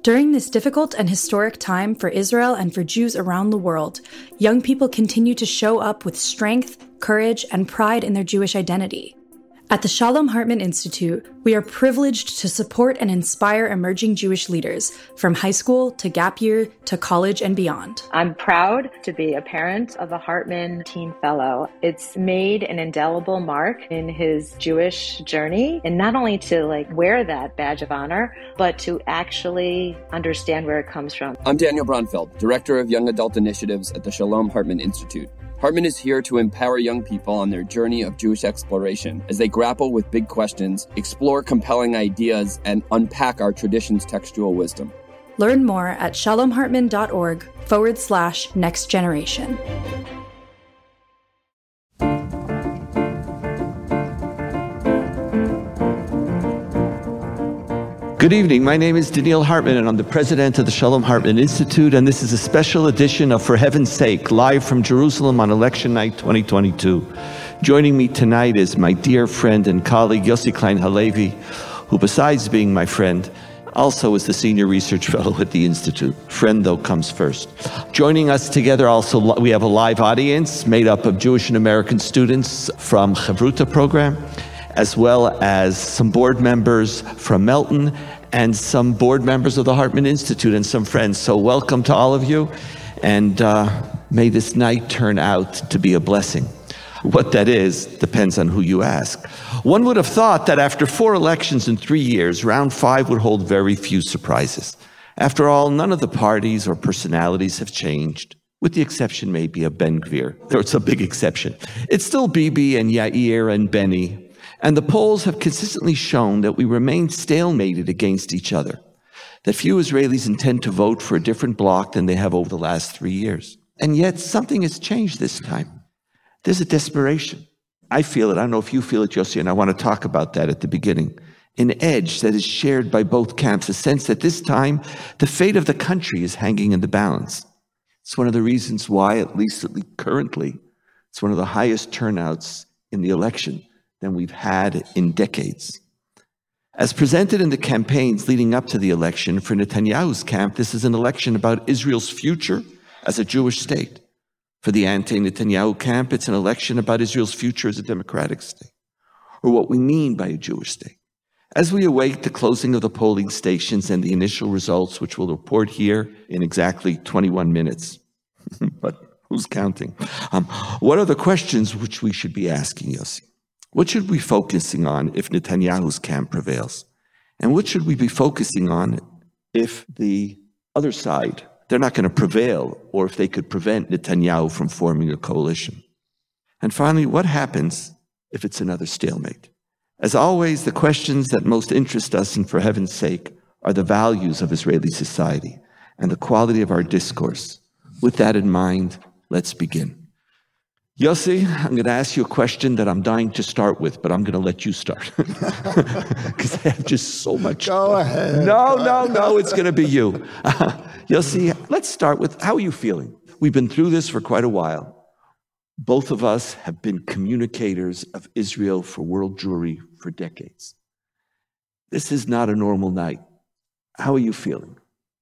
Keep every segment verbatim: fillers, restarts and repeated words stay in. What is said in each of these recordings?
During this difficult and historic time for Israel and for Jews around the world, young people continue to show up with strength, courage, and pride in their Jewish identity. At the Shalom Hartman Institute, we are privileged to support and inspire emerging Jewish leaders, from high school to gap year to college and beyond. I'm proud to be a parent of a Hartman Teen Fellow. It's made an indelible mark in his Jewish journey, and not only to like wear that badge of honor, but to actually understand where it comes from. I'm Daniel Braunfeld, Director of Young Adult Initiatives at the Shalom Hartman Institute. Hartman is here to empower young people on their journey of Jewish exploration as they grapple with big questions, explore compelling ideas, and unpack our tradition's textual wisdom. Learn more at shalomhartman.org forward slash next generation. Good evening. My name is Daniel Hartman, and I'm the president of the Shalom Hartman Institute, and this is a special edition of For Heaven's Sake, live from Jerusalem on Election Night twenty twenty-two. Joining me tonight is my dear friend and colleague, Yossi Klein Halevi, who, besides being my friend, also is the senior research fellow at the Institute. Friend, though, comes first. Joining us together also, we have a live audience made up of Jewish and American students from Chavruta program, as well as some board members from Melton and some board members of the Hartman Institute and some friends. So welcome to all of you, and uh, may this night turn out to be a blessing. What that is depends on who you ask. One would have thought that after four elections in three years, round five would hold very few surprises. After all, none of the parties or personalities have changed, with the exception maybe of Ben Gvir. There's a big exception. It's still Bibi and Yair and Benny. And the polls have consistently shown that we remain stalemated against each other, that few Israelis intend to vote for a different bloc than they have over the last three years. And yet something has changed this time. There's a desperation. I feel it. I don't know if you feel it, Yossi, and I want to talk about that at the beginning. An edge that is shared by both camps, a sense that this time the fate of the country is hanging in the balance. It's one of the reasons why, at least currently, it's one of the highest turnouts in the election than we've had in decades. As presented in the campaigns leading up to the election, for Netanyahu's camp, this is an election about Israel's future as a Jewish state. For the anti-Netanyahu camp, it's an election about Israel's future as a democratic state, or what we mean by a Jewish state. As we await the closing of the polling stations and the initial results, which we'll report here in exactly twenty-one minutes, but who's counting? Um, what are the questions which we should be asking, Yossi? What should we be focusing on if Netanyahu's camp prevails? And what should we be focusing on if the other side, they're not going to prevail, or if they could prevent Netanyahu from forming a coalition? And finally, what happens if it's another stalemate? As always, the questions that most interest us, and for heaven's sake, are the values of Israeli society and the quality of our discourse. With that in mind, let's begin. Yossi, I'm going to ask you a question that I'm dying to start with, but I'm going to let you start. Because I have just so much. Go ahead. No, no, no, it's going to be you. Uh, Yossi, let's start with, how are you feeling? We've been through this for quite a while. Both of us have been communicators of Israel for World Jewry for decades. This is not a normal night. How are you feeling?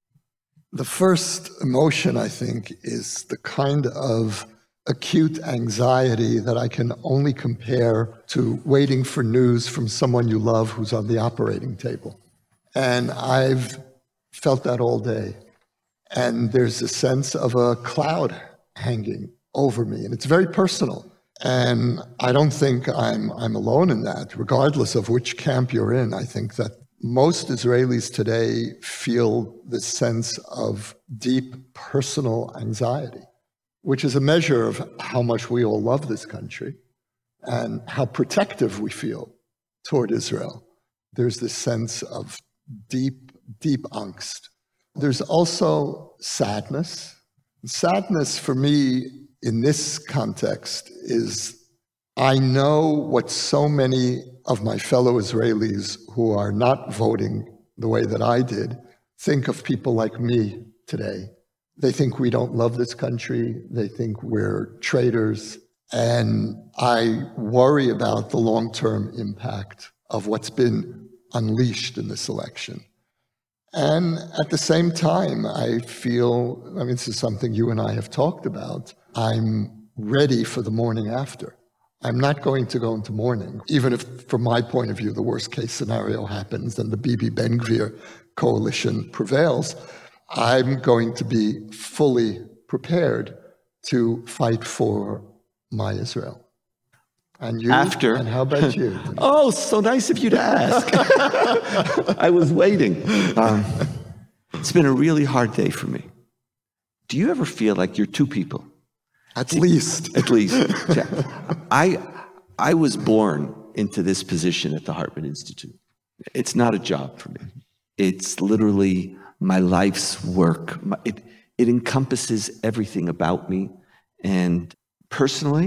The first emotion, I think, is the kind of acute anxiety that I can only compare to waiting for news from someone you love who's on the operating table. And I've felt that all day. And there's a sense of a cloud hanging over me, and it's very personal. And I don't think I'm I'm alone in that, regardless of which camp you're in. I think that most Israelis today feel this sense of deep personal anxiety, which is a measure of how much we all love this country and how protective we feel toward Israel. There's this sense of deep, deep angst. There's also sadness. Sadness for me in this context is, I know what so many of my fellow Israelis who are not voting the way that I did think of people like me today. They think we don't love this country. They think we're traitors. And I worry about the long-term impact of what's been unleashed in this election. And at the same time, I feel, I mean, this is something you and I have talked about, I'm ready for the morning after. I'm not going to go into mourning, even if, from my point of view, the worst case scenario happens and the Bibi Ben Gvir coalition prevails. I'm going to be fully prepared to fight for my Israel. And you? After. And how about you? Oh, so nice of you to ask. I was waiting. Um, it's been a really hard day for me. Do you ever feel like you're two people? At least. At least. I, I was born into this position at the Hartman Institute. It's not a job for me. It's literally my life's work. It, it encompasses everything about me. And personally,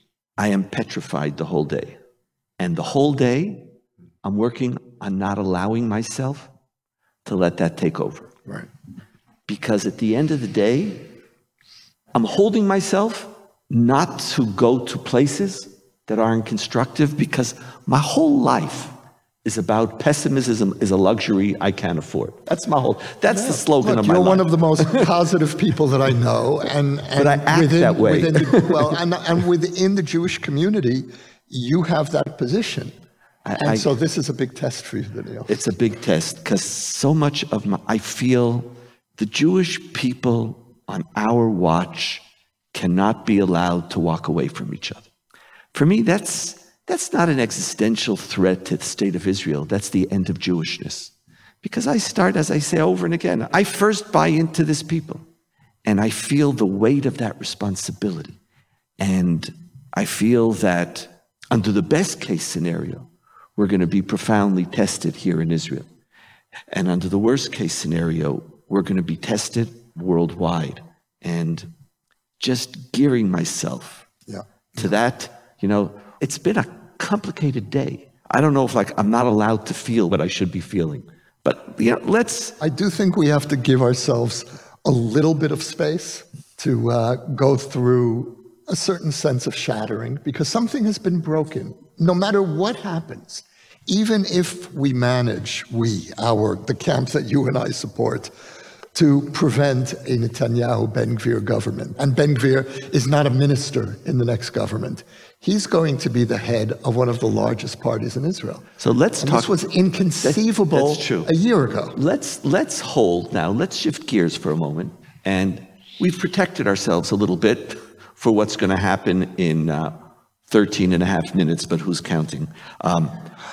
I am petrified the whole day. And the whole day, I'm working on not allowing myself to let that take over. Right. Because at the end of the day, I'm holding myself not to go to places that aren't constructive, because my whole life is about pessimism is a luxury I can't afford. That's my whole, that's yeah. the slogan Look, of my you're life. one of the most positive people that I know. And, and but I act within, that way. Within the, well, and, and within the Jewish community, you have that position. I, and I, so this is a big test for you, Daniel. It's a big test, because so much of my, I feel the Jewish people on our watch cannot be allowed to walk away from each other. For me, that's that's not an existential threat to the state of Israel. That's the end of Jewishness. Because I start, as I say over and again, I first buy into this people, and I feel the weight of that responsibility. And I feel that under the best case scenario, we're going to be profoundly tested here in Israel. And under the worst case scenario, we're going to be tested worldwide. And just gearing myself yeah. to that, you know, it's been a complicated day. I don't know if like I'm not allowed to feel what I should be feeling, but you know, let's. I do think we have to give ourselves a little bit of space to uh, go through a certain sense of shattering, because something has been broken. No matter what happens, even if we manage, we, our, the camp that you and I support, to prevent a Netanyahu Ben Gvir government. And Ben Gvir is not a minister in the next government. He's going to be the head of one of the largest parties in Israel. So let's and talk. This was inconceivable that's true. a year ago. Let's let's hold now. Let's shift gears for a moment. And we've protected ourselves a little bit for what's going to happen in uh, thirteen and a half minutes, but who's counting? Um,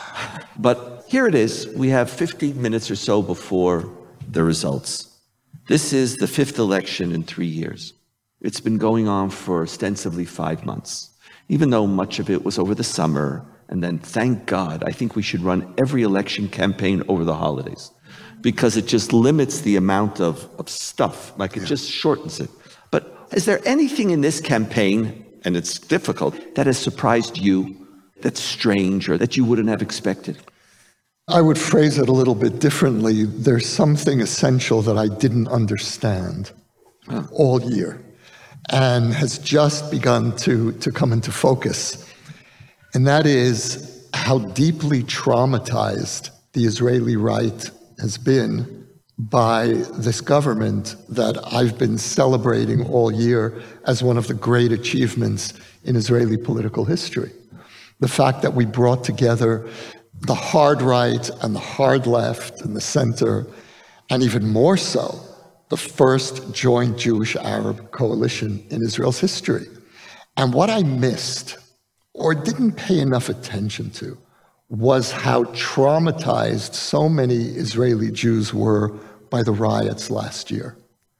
but here it is. We have fifteen minutes or so before the results. This is the fifth election in three years. It's been going on for ostensibly five months, even though much of it was over the summer. And then, thank God, I think we should run every election campaign over the holidays, because it just limits the amount of, of stuff, like it yeah. just shortens it. But is there anything in this campaign, and it's difficult, that has surprised you, that's strange, or that you wouldn't have expected? I would phrase it a little bit differently. There's something essential that I didn't understand huh. all year, and has just begun to, to come into focus. And that is how deeply traumatized the Israeli right has been by this government that I've been celebrating all year as one of the great achievements in Israeli political history. The fact that we brought together the hard right and the hard left and the center, and even more so, the first joint Jewish-Arab coalition in Israel's history. And what I missed, or didn't pay enough attention to, was how traumatized so many Israeli Jews were by the riots last year.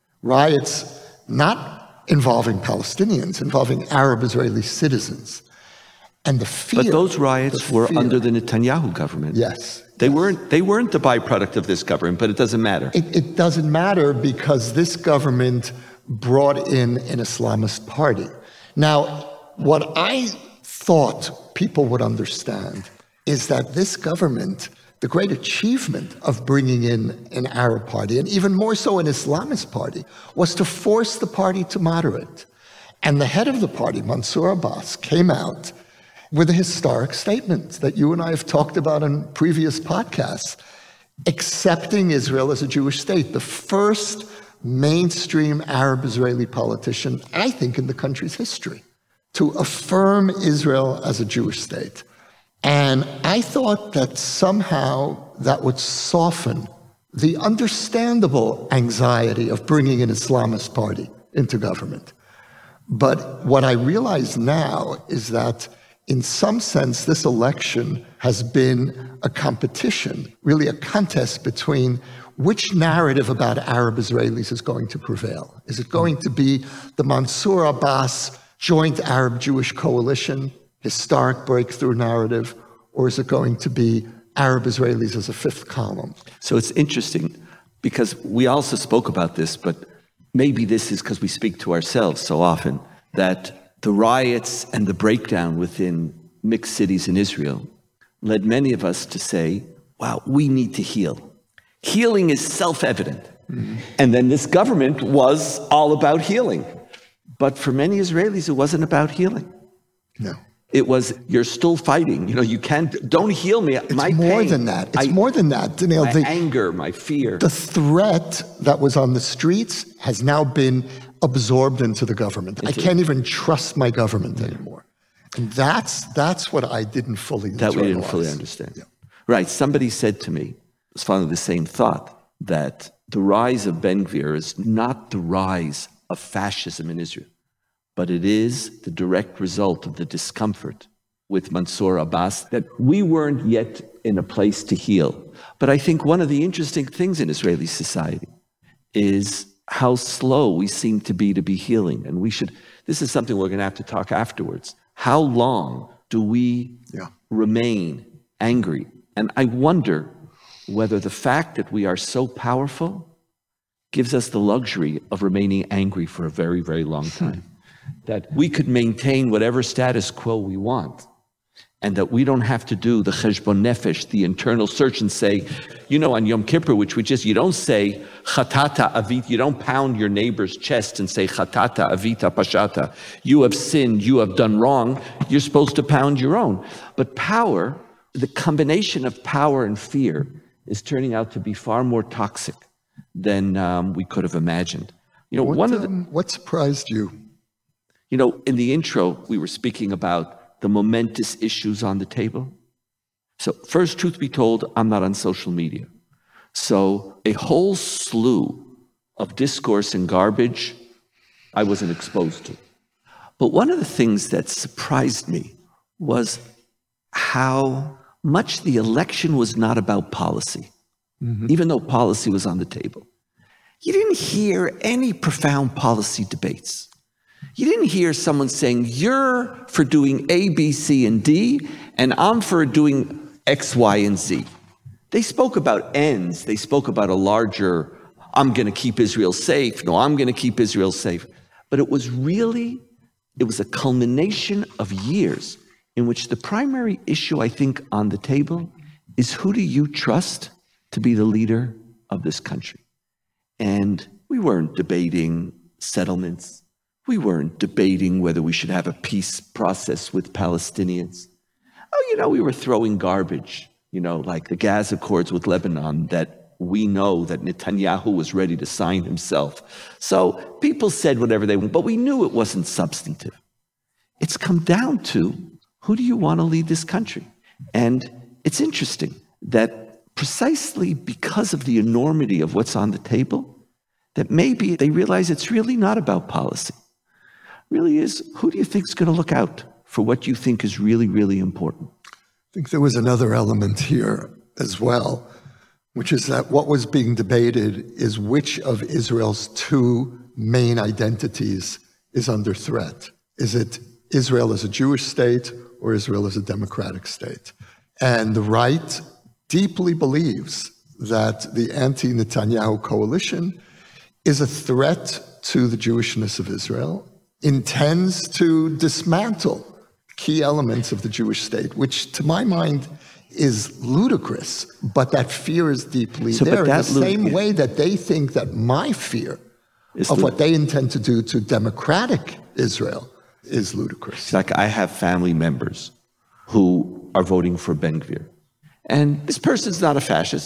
Riots not involving Palestinians, involving Arab Israeli citizens. And the fear. But those riots the were fear, under the Netanyahu government. Yes. They yes. weren't they weren't the byproduct of this government, but it doesn't matter. It, it doesn't matter because this government brought in an Islamist party. Now, what I thought people would understand is that this government, the great achievement of bringing in an Arab party, and even more so an Islamist party, was to force the party to moderate. And the head of the party, Mansour Abbas, came out with a historic statement that you and I have talked about in previous podcasts. accepting Israel as a Jewish state, the first mainstream Arab-Israeli politician, I think, in the country's history, to affirm Israel as a Jewish state. And I thought that somehow that would soften the understandable anxiety of bringing an Islamist party into government. But what I realize now is that in some sense, this election has been a competition, really a contest between which narrative about Arab Israelis is going to prevail. Is it going to be the Mansour Abbas joint Arab-Jewish coalition, historic breakthrough narrative, or is it going to be Arab Israelis as a fifth column? So it's interesting because we also spoke about this, but maybe this is because we speak to ourselves so often, that the riots and the breakdown within mixed cities in Israel led many of us to say, wow, we need to heal. Healing is self-evident. Mm-hmm. And then this government was all about healing. But for many Israelis, it wasn't about healing. No. It was, you're still fighting. You know, you can't, don't heal me. It's my more pain, than that. It's I, more than that, Daniel. My the, anger, my fear. The threat that was on the streets has now been absorbed into the government. Into I can't even trust my government yeah. anymore. And that's that's what I didn't fully That we didn't fully understand. Yeah. Right. Somebody said to me, I was following the same thought, that the rise of Ben Gvir is not the rise of fascism in Israel, but it is the direct result of the discomfort with Mansour Abbas, that we weren't yet in a place to heal. But I think one of the interesting things in Israeli society is how slow we seem to be to be healing. And we should, this is something we're going to have to talk afterwards. How long do we yeah. remain angry? And I wonder whether the fact that we are so powerful gives us the luxury of remaining angry for a very, very long time. That we could maintain whatever status quo we want, and that we don't have to do the cheshbon nefesh, the internal search, and say, you know, on Yom Kippur, which we just, you don't say chatata avit, you don't pound your neighbor's chest and say chatata avita pashata, you have sinned, you have done wrong. You're supposed to pound your own. But power, the combination of power and fear is turning out to be far more toxic than um, we could have imagined. You know, what, one of the, um, what surprised you? You know, in the intro, we were speaking about the momentous issues on the table. So first, truth be told, I'm not on social media. So a whole slew of discourse and garbage I wasn't exposed to. But one of the things that surprised me was how much the election was not about policy, mm-hmm. even though policy was on the table. You didn't hear any profound policy debates. You didn't hear someone saying, you're for doing A, B, C, and D, and I'm for doing X, Y, and Z. They spoke about ends. They spoke about a larger, I'm going to keep Israel safe. No, I'm going to keep Israel safe. But it was really, it was a culmination of years in which the primary issue, I think, on the table is, who do you trust to be the leader of this country? And we weren't debating settlements. We weren't debating whether we should have a peace process with Palestinians. Oh, you know, we were throwing garbage, you know, like the Gaza Accords with Lebanon that we know that Netanyahu was ready to sign himself. So people said whatever they want, but we knew it wasn't substantive. It's come down to, who do you want to lead this country? And it's interesting that precisely because of the enormity of what's on the table, that maybe they realize it's really not about policy. It really is, who do you think is going to look out for what you think is really, really important? I think there was another element here as well, which is that what was being debated is which of Israel's two main identities is under threat. Is it Israel as a Jewish state or Israel as a democratic state? And the right deeply believes that the anti-Netanyahu coalition is a threat to the Jewishness of Israel, intends to dismantle key elements of the Jewish state, which to my mind is ludicrous, but that fear is deeply so, there in the lu- same yeah. way that they think that my fear it's of lu- what they intend to do to democratic Israel is ludicrous. It's like I have family members who are voting for Ben Gvir. And this person's not a fascist.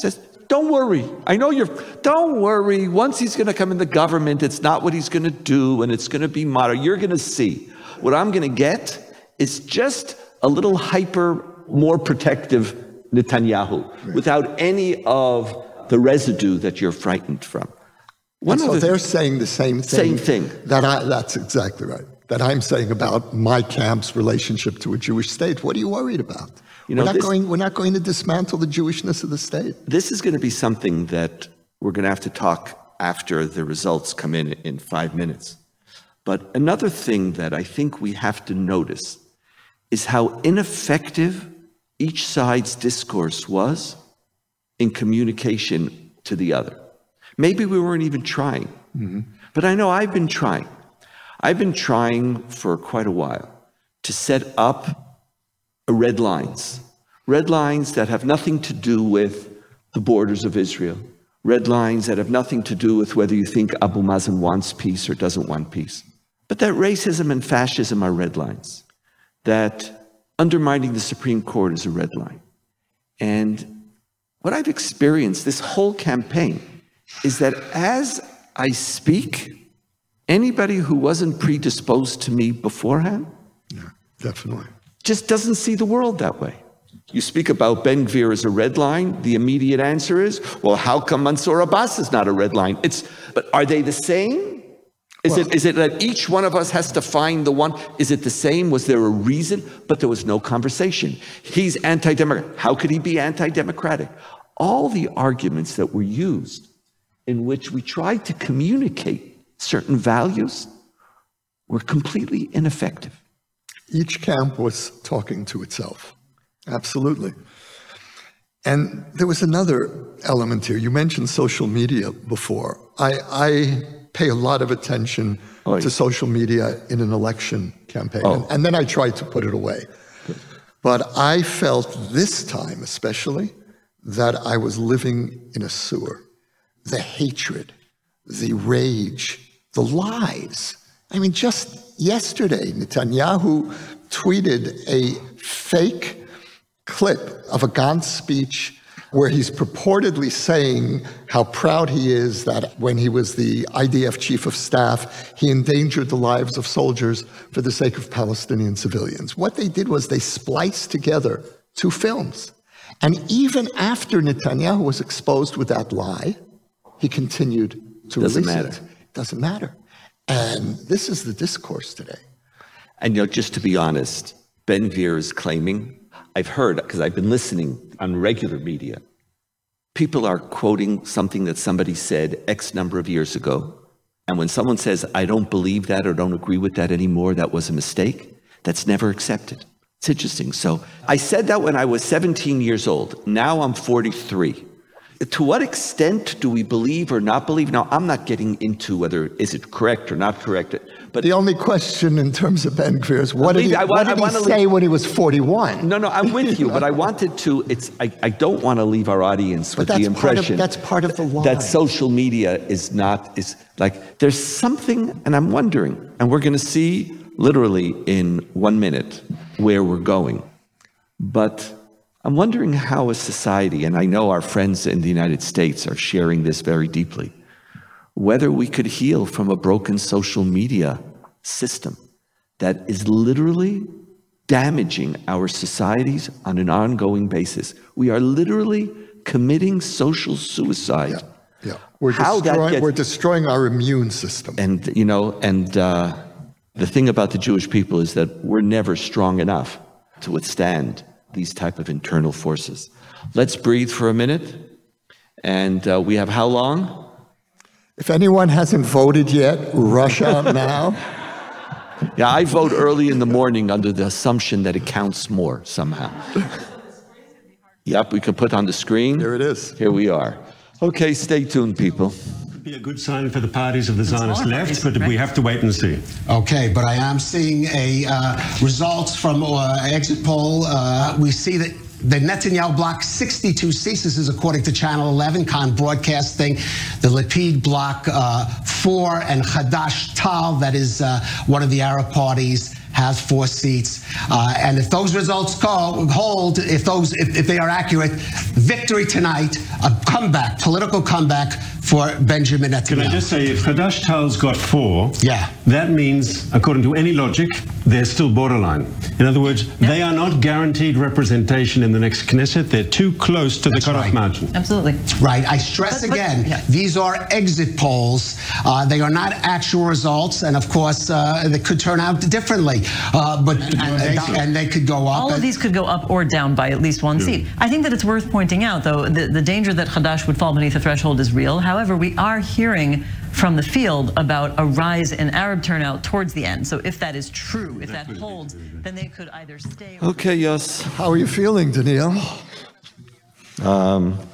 don't worry. I know you're, don't worry. Once he's going to come in the government, it's not what he's going to do, and it's going to be moderate. You're going to see. What I'm going to get is just a little hyper, more protective Netanyahu, right, without any of the residue that you're frightened from. One so the, they're saying the same thing. Same thing. That I, that's exactly right. That I'm saying about my camp's relationship to a Jewish state. What are you worried about? You know, we're, not this, going, we're not going to dismantle the Jewishness of the state. This is going to be something that we're going to have to talk after the results come in in five minutes. But another thing that I think we have to notice is how ineffective each side's discourse was in communication to the other. Maybe we weren't even trying, mm-hmm. but I know I've been trying. I've been trying for quite a while to set up red lines, red lines that have nothing to do with the borders of Israel, red lines that have nothing to do with whether you think Abu Mazen wants peace or doesn't want peace, but that racism and fascism are red lines, that undermining the Supreme Court is a red line. And what I've experienced this whole campaign is that as I speak, anybody who wasn't predisposed to me beforehand, yeah, definitely, just doesn't see the world that way. You speak about Ben Gvir as a red line, the immediate answer is, well, how come Mansour Abbas is not a red line? It's, but are they the same? Is well, it is it that each one of us has to find the one? Is it the same? Was there a reason? But there was no conversation. He's anti-democratic. How could he be anti-democratic? All the arguments that were used in which we tried to communicate certain values were completely ineffective. Each camp was talking to itself. Absolutely. And there was another element here. You mentioned social media before. I, I pay a lot of attention oh, yeah. to social media in an election campaign. Oh. And, and then I tried to put it away. Good. But I felt this time especially that I was living in a sewer. The hatred, the rage, the lies. I mean, just yesterday, Netanyahu tweeted a fake clip of a Gantz speech where he's purportedly saying how proud he is that when he was the I D F chief of staff, he endangered the lives of soldiers for the sake of Palestinian civilians. What they did was they spliced together two films. And even after Netanyahu was exposed with that lie, he continued to Doesn't release matter. it. Doesn't matter. And this is the discourse today. And you know, just to be honest, Ben Gvir is claiming, I've heard, because I've been listening on regular media, people are quoting something that somebody said X number of years ago. And when someone says, I don't believe that or don't agree with that anymore, that was a mistake, that's never accepted. It's interesting. So I said that when I was seventeen years old. Now I'm forty-three. To what extent do we believe or not believe? Now, I'm not getting into whether is it correct or not correct. But the only question in terms of Ben Gvir is what did he, want, what did he say leave. when he was forty-one? No, no, I'm with you, but I wanted to, it's, I, I don't want to leave our audience with the impression of, that's part of the lie. That social media is not, is like, there's something, and I'm wondering, and we're going to see literally in one minute where we're going. But I'm wondering how a society, and I know our friends in the United States are sharing this very deeply, whether we could heal from a broken social media system that is literally damaging our societies on an ongoing basis. We are literally committing social suicide. Yeah, yeah. We're, destroying, gets, we're destroying our immune system. And, you know, and uh, the thing about the Jewish people is that we're never strong enough to withstand these type of internal forces. Let's breathe for a minute. And uh, we have how long? If anyone hasn't voted yet, rush out now. Yeah, I vote early in the morning under the assumption that it counts more somehow. Yep, we can put on the screen. Here it is. Here we are. Okay, stay tuned, people. Be a good sign for the parties of the Zionist left, but we have to wait and see. Okay, but I am seeing a uh, results from uh, exit poll. Uh, we see that the Netanyahu bloc sixty-two seats. This is according to Channel eleven, Khan Broadcasting. The Lapid bloc uh, four, and Hadash Tal, that is uh, one of the Arab parties, has four seats. Uh, and if those results go, hold, if those, if, if they are accurate, victory tonight, a comeback, political comeback for Benjamin Netanyahu. Can I just say, if Hadash Ta'al's got four, yeah. that means, according to any logic, they're still borderline. In other words, yeah. they are not guaranteed representation in the next Knesset. They're too close to That's the cutoff right. margin. Absolutely. Right. I stress but, but, again, yeah. these are exit polls. Uh, they are not actual results. And of course, uh, they could turn out differently. Uh, but and, and, and they could go up. All of these could go up or down by at least one yeah. seat. I think that it's worth pointing out, though, the, the danger that Hadash would fall beneath the threshold is real. However, we are hearing from the field about a rise in Arab turnout towards the end. So if that is true, if that holds, then they could either stay... Or okay, yes. How are you feeling, Daniil? Um,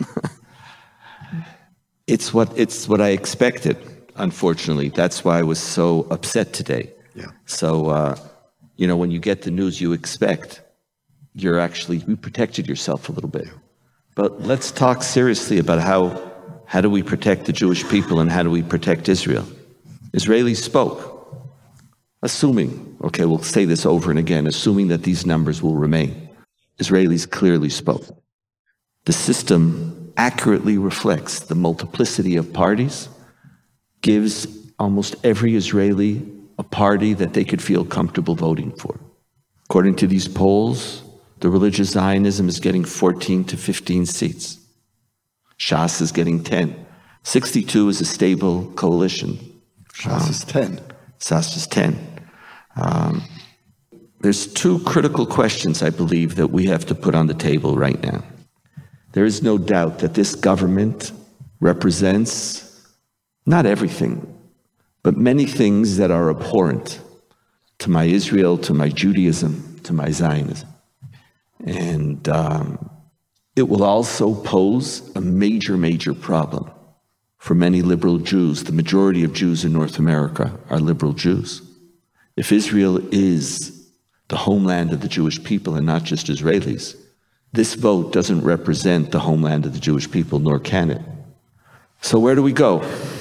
it's what it's what I expected, unfortunately. That's why I was so upset today. Yeah. So, uh, you know, when you get the news you expect, you're actually, you protected yourself a little bit. But let's talk seriously about how How do we protect the Jewish people and how do we protect Israel? Israelis spoke, assuming, okay, we'll say this over and again, assuming that these numbers will remain. Israelis clearly spoke. The system accurately reflects the multiplicity of parties, gives almost every Israeli a party that they could feel comfortable voting for. According to these polls, the religious Zionism is getting fourteen to fifteen seats. Shas is getting ten. sixty-two is a stable coalition. Shas um, is ten. Shas is ten. Um, there's two critical questions, I believe, that we have to put on the table right now. There is no doubt that this government represents not everything, but many things that are abhorrent to my Israel, to my Judaism, to my Zionism. And um, it will also pose a major, major problem for many liberal Jews. The majority of Jews in North America are liberal Jews. If Israel is the homeland of the Jewish people and not just Israelis, this vote doesn't represent the homeland of the Jewish people, nor can it. So where do we go?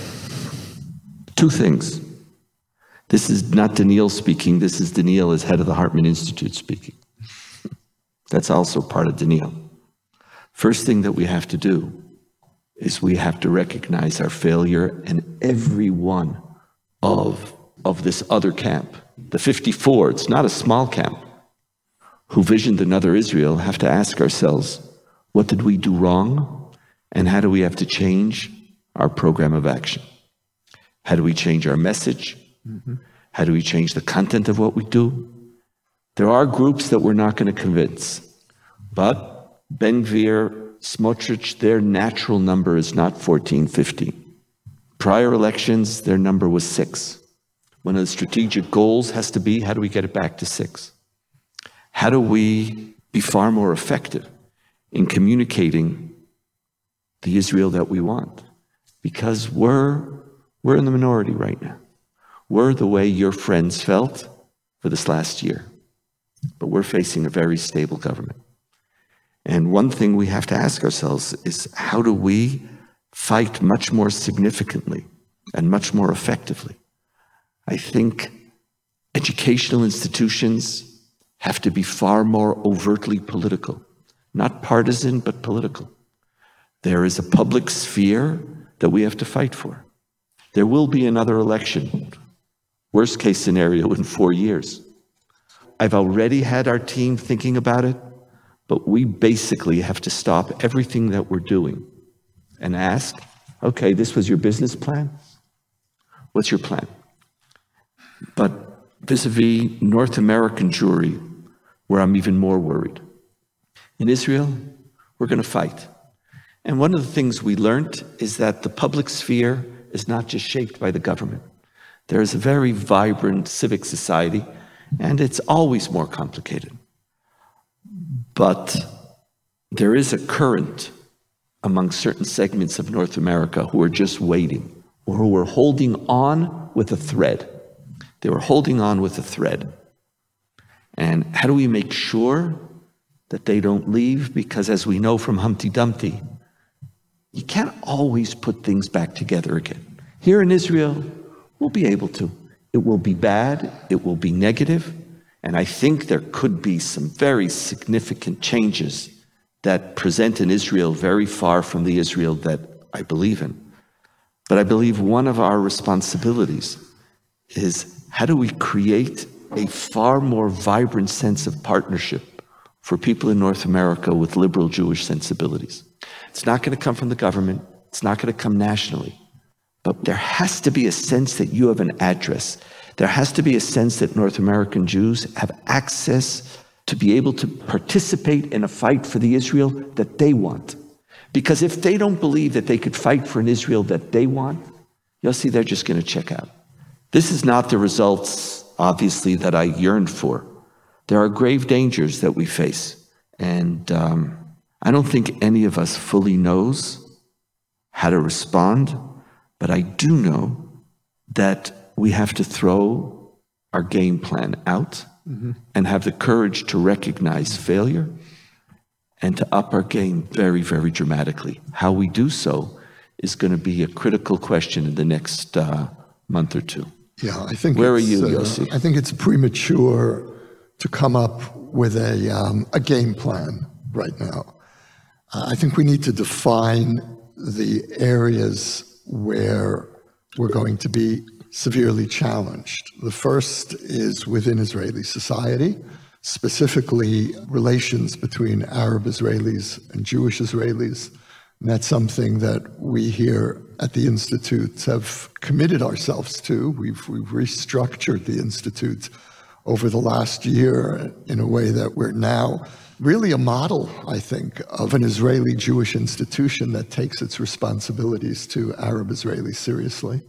Two things. This is not Daniil speaking. This is Daniil as head of the Hartman Institute speaking. That's also part of Daniil. First thing that we have to do is we have to recognize our failure, and every one of, of this other camp, the fifty-four, it's not a small camp, who visioned another Israel, have to ask ourselves, what did we do wrong? And how do we have to change our program of action? How do we change our message? Mm-hmm. How do we change the content of what we do? There are groups that we're not going to convince, but Ben-Gvir, Smotrich, their natural number is not fourteen, fifteen. Prior elections, their number was six. One of the strategic goals has to be, how do we get it back to six? How do we be far more effective in communicating the Israel that we want? Because we're, we're in the minority right now. We're the way your friends felt for this last year. But we're facing a very stable government. And one thing we have to ask ourselves is, how do we fight much more significantly and much more effectively? I think educational institutions have to be far more overtly political, not partisan, but political. There is a public sphere that we have to fight for. There will be another election, worst case scenario, in four years. I've already had our team thinking about it. But we basically have to stop everything that we're doing and ask, okay, this was your business plan? What's your plan? But vis-a-vis North American Jewry, where I'm even more worried. In Israel, we're going to fight. And one of the things we learned is that the public sphere is not just shaped by the government. There is a very vibrant civic society, and it's always more complicated. But there is a current among certain segments of North America who are just waiting, or who are holding on with a thread. They were holding on with a thread. And how do we make sure that they don't leave? Because as we know from Humpty Dumpty, you can't always put things back together again. Here in Israel, we'll be able to. It will be bad, it will be negative, and I think there could be some very significant changes that present an Israel very far from the Israel that I believe in. But I believe one of our responsibilities is how do we create a far more vibrant sense of partnership for people in North America with liberal Jewish sensibilities. It's not going to come from the government. It's not going to come nationally. But there has to be a sense that you have an address. There has to be a sense that North American Jews have access to be able to participate in a fight for the Israel that they want. Because if they don't believe that they could fight for an Israel that they want, you'll see they're just going to check out. This is not the results, obviously, that I yearned for. There are grave dangers that we face. And um, I don't think any of us fully knows how to respond, but I do know that we have to throw our game plan out mm-hmm. and have the courage to recognize failure and to up our game very, very dramatically. How we do so is going to be a critical question in the next uh, month or two. Yeah, I think. Where are you, uh, Yossi? I think it's premature to come up with a um, a game plan right now. Uh, I think we need to define the areas where we're going to be severely challenged. The first is within Israeli society, specifically relations between Arab Israelis and Jewish Israelis. And that's something that we here at the Institute have committed ourselves to. We've, we've restructured the Institute over the last year in a way that we're now really a model, I think, of an Israeli Jewish institution that takes its responsibilities to Arab Israelis seriously.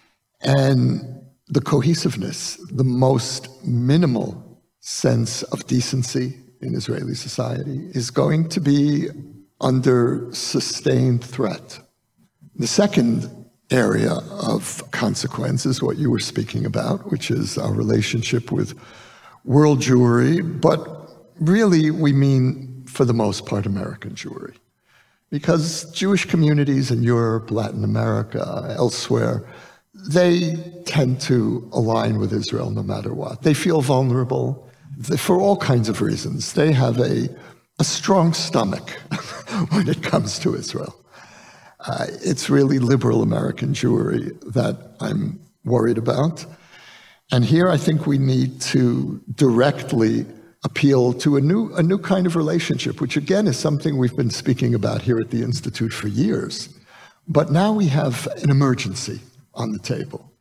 And the cohesiveness, the most minimal sense of decency in Israeli society is going to be under sustained threat. The second area of consequence is what you were speaking about, which is our relationship with world Jewry, but really we mean, for the most part, American Jewry. Because Jewish communities in Europe, Latin America, elsewhere, they tend to align with Israel no matter what. They feel vulnerable they, for all kinds of reasons. They have a, a strong stomach when it comes to Israel. Uh, it's really liberal American Jewry that I'm worried about. And here I think we need to directly appeal to a new, a new kind of relationship, which again is something we've been speaking about here at the Institute for years. But now we have an emergency on the table.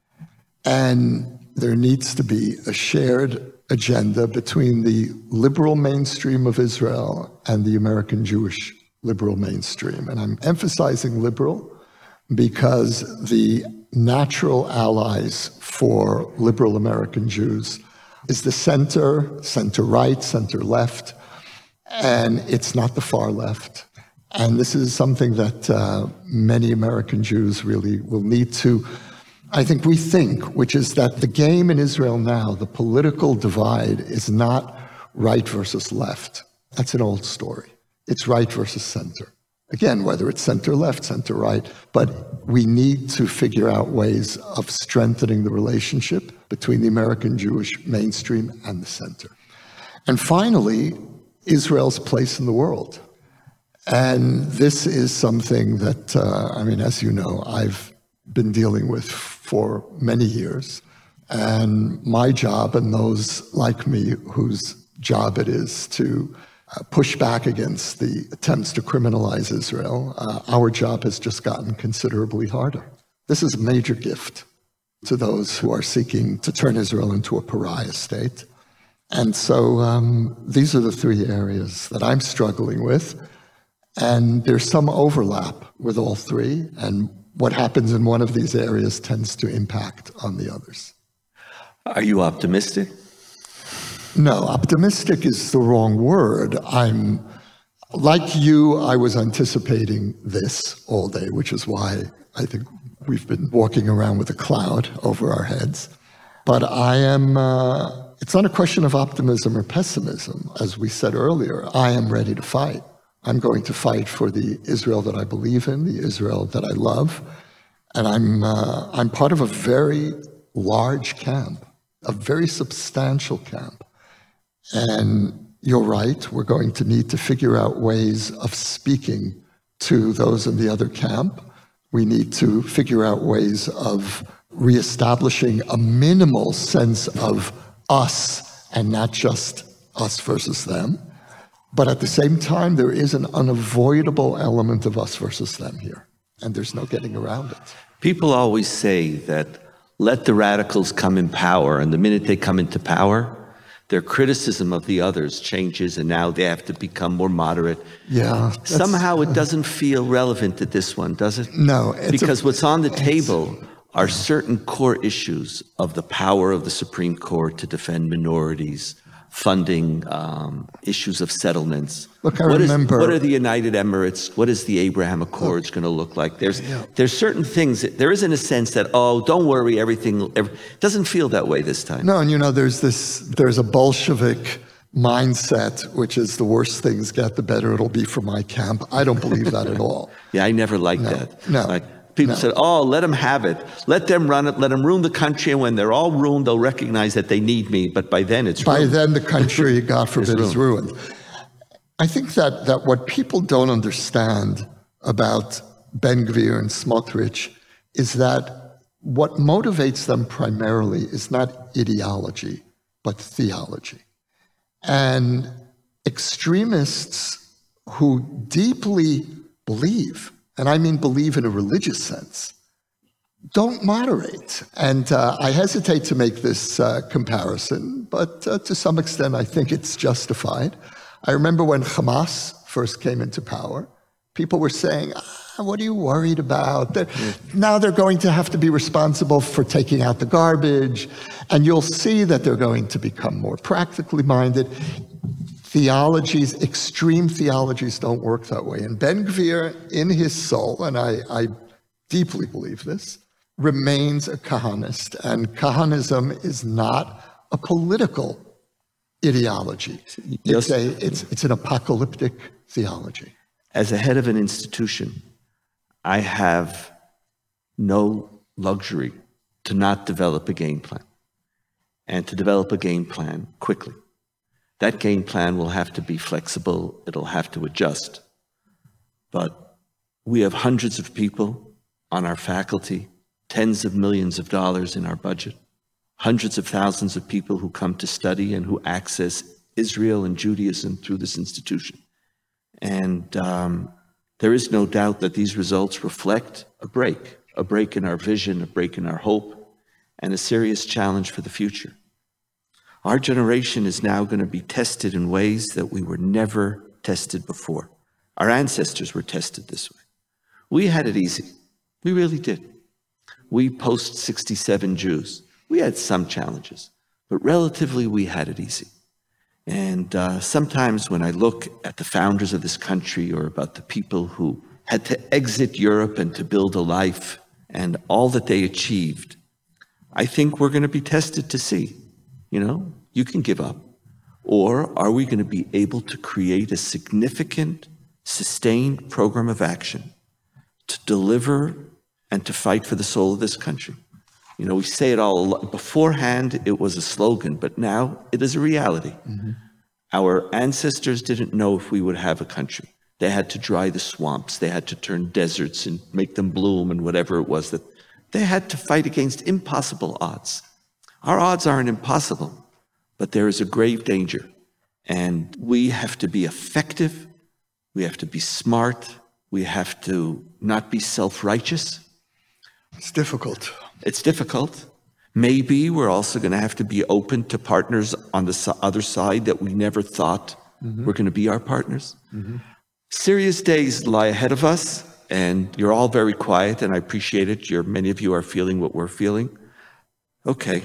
And there needs to be a shared agenda between the liberal mainstream of Israel and the American Jewish liberal mainstream. And I'm emphasizing liberal because the natural allies for liberal American Jews is the center, center-right, center-left, and it's not the far left. And this is something that uh, many American Jews really will need to, I think we think, which is that the game in Israel now, the political divide, is not right versus left. That's an old story. It's right versus center. Again, whether it's center-left, center-right, but we need to figure out ways of strengthening the relationship between the American Jewish mainstream and the center. And finally, Israel's place in the world. And this is something that, uh, I mean, as you know, I've been dealing with for many years. And my job, and those like me whose job it is to uh, push back against the attempts to criminalize Israel, uh, our job has just gotten considerably harder. This is a major gift to those who are seeking to turn Israel into a pariah state. And so um, these are the three areas that I'm struggling with. And there's some overlap with all three, and what happens in one of these areas tends to impact on the others. Are you optimistic? No, optimistic is the wrong word. I'm, like you, I was anticipating this all day, which is why I think we've been walking around with a cloud over our heads. But I am, uh, it's not a question of optimism or pessimism. As we said earlier, I am ready to fight. I'm going to fight for the Israel that I believe in, the Israel that I love. And I'm, uh, I'm part of a very large camp, a very substantial camp. And you're right, we're going to need to figure out ways of speaking to those in the other camp. We need to figure out ways of reestablishing a minimal sense of us and not just us versus them. But at the same time, there is an unavoidable element of us versus them here, and there's no getting around it. People always say that let the radicals come in power, and the minute they come into power, their criticism of the others changes, and now they have to become more moderate. Yeah. Somehow it doesn't feel relevant to this one, does it? No. Because a, what's on the table are certain core issues of the power of the Supreme Court to defend minorities, funding, um, issues of settlements. Look, I what remember... Is, what are the United Emirates, what is the Abraham Accords going to look like? There's yeah. there's certain things, that, there isn't a sense that, oh, don't worry, everything, every, doesn't feel that way this time. No, and you know, there's this, there's a Bolshevik mindset, which is the worse things get, the better it'll be for my camp. I don't believe that at all. Yeah, I never liked no, that. No. Like, People no. said, oh, let them have it. Let them run it. Let them ruin the country. And when they're all ruined, they'll recognize that they need me. But by then, it's By ruined. then, the country, God forbid, ruined. is ruined. I think that, that what people don't understand about Ben Gvir and Smotrich is that what motivates them primarily is not ideology, but theology. And extremists who deeply believe, and I mean believe in a religious sense, don't moderate. And uh, I hesitate to make this uh, comparison, but uh, to some extent I think it's justified. I remember when Hamas first came into power, people were saying, ah, what are you worried about? They're, now they're going to have to be responsible for taking out the garbage, and you'll see that they're going to become more practically minded. Theologies, extreme theologies don't work that way. And Ben Gvir, in his soul, and I, I deeply believe this, remains a Kahanist. And Kahanism is not a political ideology. It's, a, it's, it's an apocalyptic theology. As a head of an institution, I have no luxury to not develop a game plan, and to develop a game plan quickly. That game plan will have to be flexible, it'll have to adjust. But we have hundreds of people on our faculty, tens of millions of dollars in our budget, hundreds of thousands of people who come to study and who access Israel and Judaism through this institution. And um, there is no doubt that these results reflect a break, a break in our vision, a break in our hope, and a serious challenge for the future. Our generation is now going to be tested in ways that we were never tested before. Our ancestors were tested this way. We had it easy. We really did. We post sixty-seven Jews. We had some challenges, but relatively we had it easy. And uh, sometimes when I look at the founders of this country, or about the people who had to exit Europe and to build a life and all that they achieved, I think we're going to be tested to see, you know, you can give up. Or are we going to be able to create a significant, sustained program of action to deliver and to fight for the soul of this country? You know, we say it all, beforehand it was a slogan, but now it is a reality. Mm-hmm. Our ancestors didn't know if we would have a country. They had to dry the swamps, they had to turn deserts and make them bloom and whatever it was that they had to fight against impossible odds. Our odds aren't impossible, but there is a grave danger. And we have to be effective, we have to be smart, we have to not be self-righteous. It's difficult. It's difficult. Maybe we're also going to have to be open to partners on the other side that we never thought mm-hmm. were going to be our partners. Mm-hmm. Serious days lie ahead of us, and you're all very quiet, and I appreciate it. You're, many of you are feeling what we're feeling. Okay,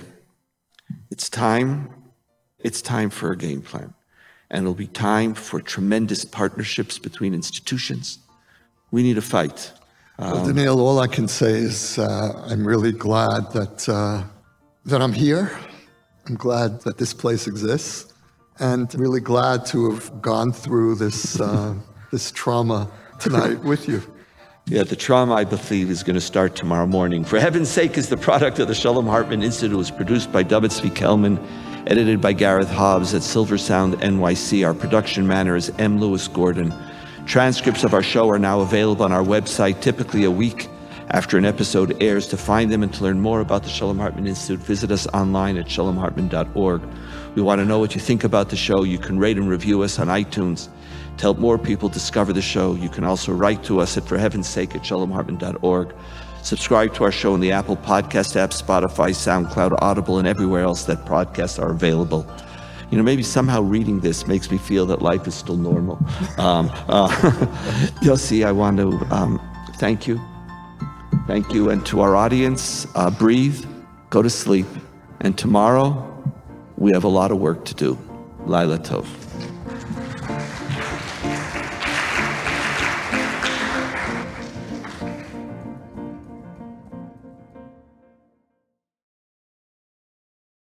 it's time. It's time for a game plan. And it'll be time for tremendous partnerships between institutions. We need a fight. Well, Donniel, all I can say is uh, I'm really glad that uh, that I'm here. I'm glad that this place exists, and really glad to have gone through this uh, this trauma tonight with you. Yeah, the trauma, I believe, is going to start tomorrow morning. For Heaven's Sake is the product of the Shalom Hartman Institute. It was produced by David Zvi Kelman, edited by Gareth Hobbs at Silver Sound N Y C. Our production manager is M. Lewis Gordon. Transcripts of our show are now available on our website, typically a week after an episode airs. To find them and to learn more about the Shalom Hartman Institute, visit us online at shalom hartman dot org. We want to know what you think about the show. You can rate and review us on iTunes. To help more people discover the show, you can also write to us at for heaven's sake at shalom hartman dot org. Subscribe to our show in the Apple Podcast app, Spotify, SoundCloud, Audible, and everywhere else that podcasts are available. You know, maybe somehow reading this makes me feel that life is still normal. Um, uh, Yossi, I want to um, thank you. Thank you. And to our audience, uh, breathe, go to sleep. And tomorrow, we have a lot of work to do. Laila Tov.